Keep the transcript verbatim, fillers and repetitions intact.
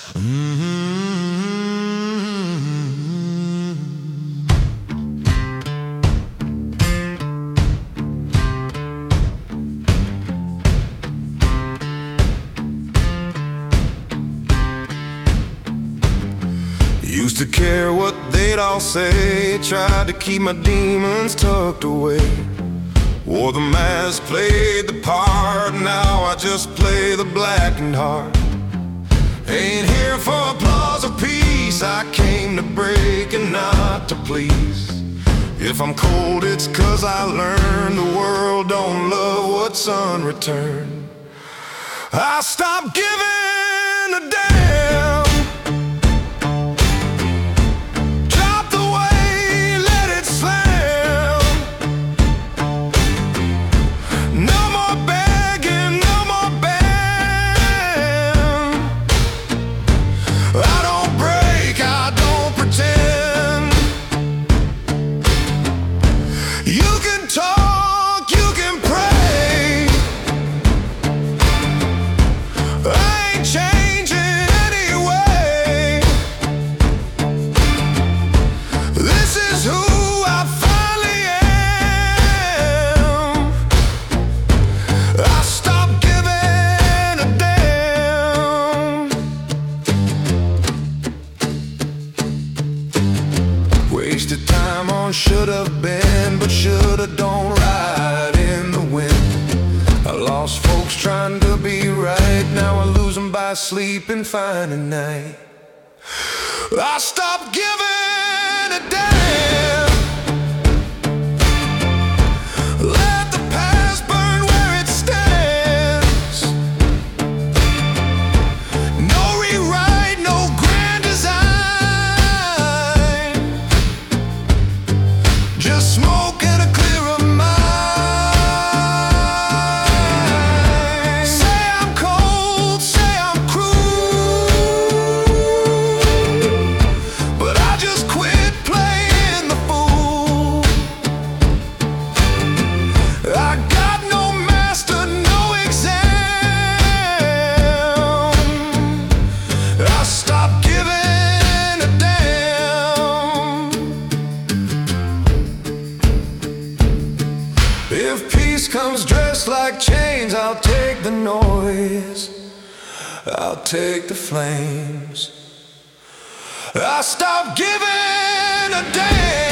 Used to care what they'd all say, tried to keep my demons tucked away. Wore the mask, played the part, now I just play the blackened heart. Ain't here for applause or peace, I came to break and not to please. If I'm cold, it's 'cause I learned the world don't love what's unreturned. I stopped giving a damn. Wasted time on should've been, but should've don't ride in the wind. I lost folks trying to be right, now I lose them by sleeping fine at night. I stopped giving a damn. Let the past burn where it stands. No rewrite, no grand design. Just smoke and a clearer mind. Say I'm cold, say I'm cruel, but I just quit playing the fool. I got no master, no exam. I stopped giving a damn. If peace comes dressed like chains, I'll take the noise, I'll take the flames. I stopped giving a damn.